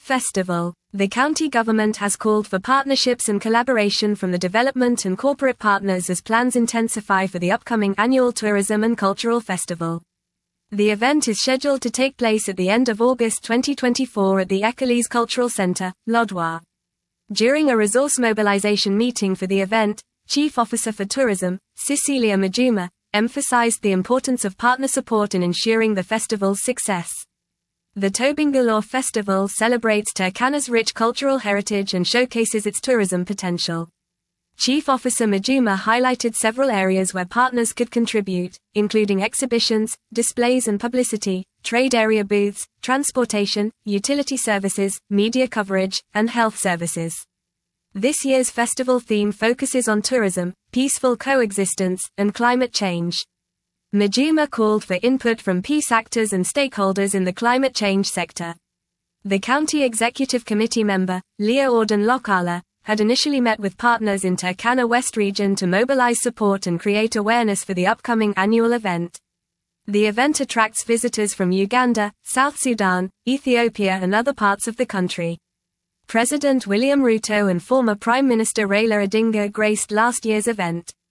Festival. The county government has called for partnerships and collaboration from the development and corporate partners as plans intensify for the upcoming annual tourism and cultural festival. The event is scheduled to take place at the end of August 2024 at the Echolese Cultural Centre, Lodwar. During a resource mobilization meeting for the event, Chief Officer for Tourism, Cecilia Majuma, emphasized the importance of partner support in ensuring the festival's success. The Tobingalore Festival celebrates Turkana's rich cultural heritage and showcases its tourism potential. Chief Officer Majuma highlighted several areas where partners could contribute, including exhibitions, displays and publicity, trade area booths, transportation, utility services, media coverage, and health services. This year's festival theme focuses on tourism, peaceful coexistence, and climate change. Majuma called for input from peace actors and stakeholders in the climate change sector. The County Executive Committee member, Leah Auden Lokala, had initially met with partners in Turkana West region to mobilize support and create awareness for the upcoming annual event. The event attracts visitors from Uganda, South Sudan, Ethiopia and other parts of the country. President William Ruto and former Prime Minister Raila Odinga graced last year's event.